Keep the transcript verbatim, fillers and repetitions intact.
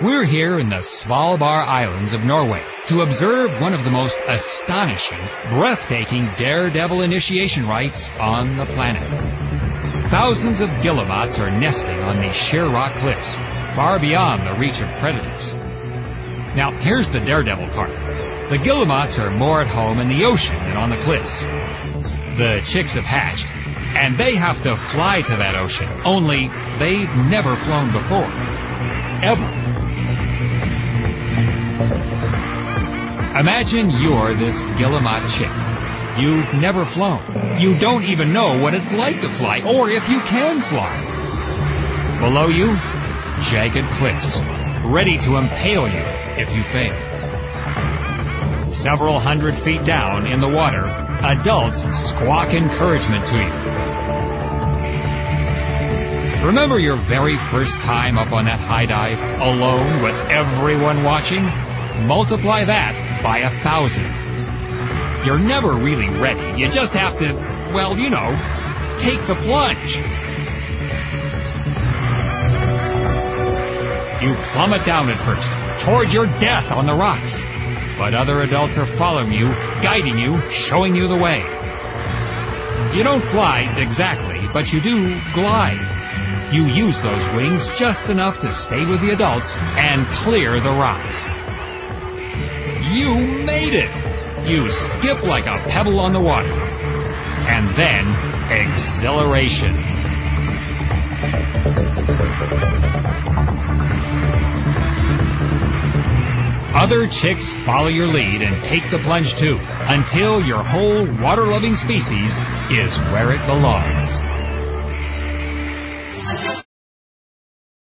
We're here in the Svalbard Islands of Norway to observe one of the most astonishing, breathtaking daredevil initiation rites on the planet. Thousands of guillemots are nesting on these sheer rock cliffs, far beyond the reach of predators. Now, here's the daredevil part. The guillemots are more at home in the ocean than on the cliffs. The chicks have hatched, and they have to fly to that ocean, only they've never flown before. Ever. Imagine you're this guillemot chick. You've never flown. You don't even know what it's like to fly, or if you can fly. Below you, jagged cliffs, ready to impale you if you fail. Several hundred feet down in the water, adults squawk encouragement to you. Remember your very first time up on that high dive, alone with everyone watching? Multiply that by a thousand. You're never really ready. You just have to, well, you know, take the plunge. You plummet down at first, toward your death on the rocks. But other adults are following you, guiding you, showing you the way. You don't fly exactly, but you do glide. You use those wings just enough to stay with the adults and clear the rocks. You made it! You skip like a pebble on the water. And then, exhilaration. Other chicks follow your lead and take the plunge too, until your whole water-loving species is where it belongs.